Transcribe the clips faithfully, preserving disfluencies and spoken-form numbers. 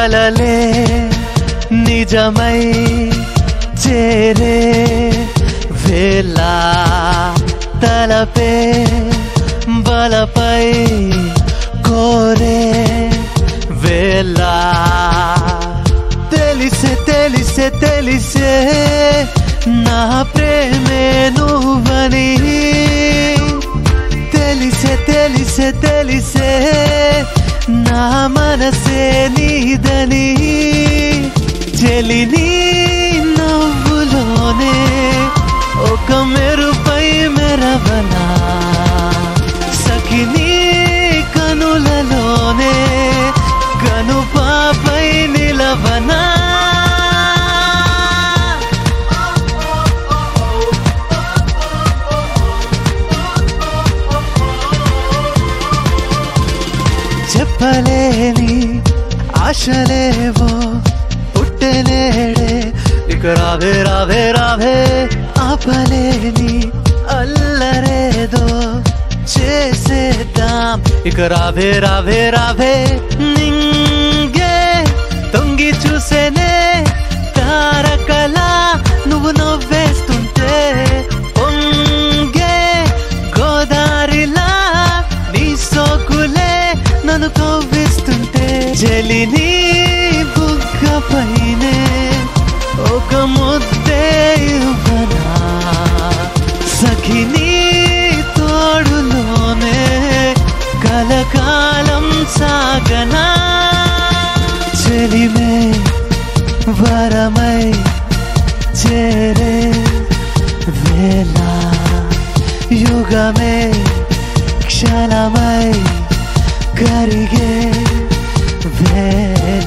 కలలే నిజమై చేరే వేళ తలపే బలపై కోరే వేళ తెలిసే తెలిసే తెలిసే నా ప్రేమే నువ్వని తెలిసే తెలిసే తెలిసే నా మనసే నీదని చెలిని నవ్వులోనే ఒక మెరుపై మెరవనా సఖిని కనులలోనే కనుపాపై నిలవనా చెప్పలేని ఆశలేవో పుట్టనేడే ఇక రావే రావే రావే ఆపలేని అల్లరేదో చేసేద్దాం ఇక రావే రావే రావే నింగే తొంగి చూసేనే తారకలా నువ్వు నవ్వేస్తుంటే పొంగే గోదారిలా నీ సోకులే నన్ను కవ్విస్తుంటే చెలిని బుగ్గ పైనే ఒక ముద్దే ఇవ్వనా సఖిని తోడులోనే కలకాలం సాగనా చెలిమే వరమై చేరే వేళ యుగమే క్షణమై కరిగే వేళ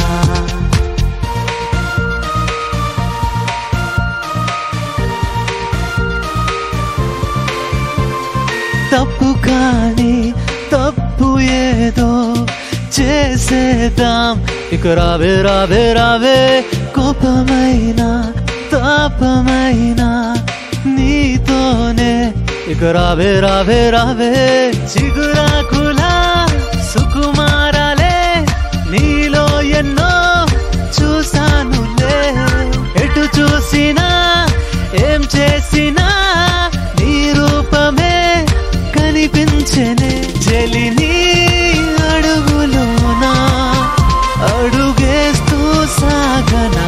తప్పు కాని తప్పు ఏదో చేసేద్దాం ఇక రావే రావే రావే కోపమైనా తాపమైనా నీతోనే ఇక రావే రావే రావే చిగురాకులా సుకుమారాలే నీలో ఎన్నో చూసానులే ఎటు చూసినా ఏం చేసినా నీ రూపమే కనిపించనే చెలిని అడుగులోనా అడుగేస్తూ సాగనా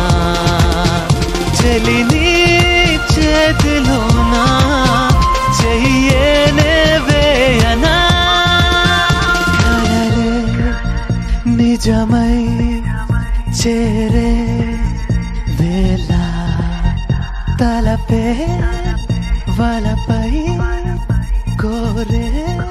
చెలిని చేతిలోనా చెయ్యేనే వేయనా కలలే నిజమై చేరే వేళ తలపే వలపై కోరే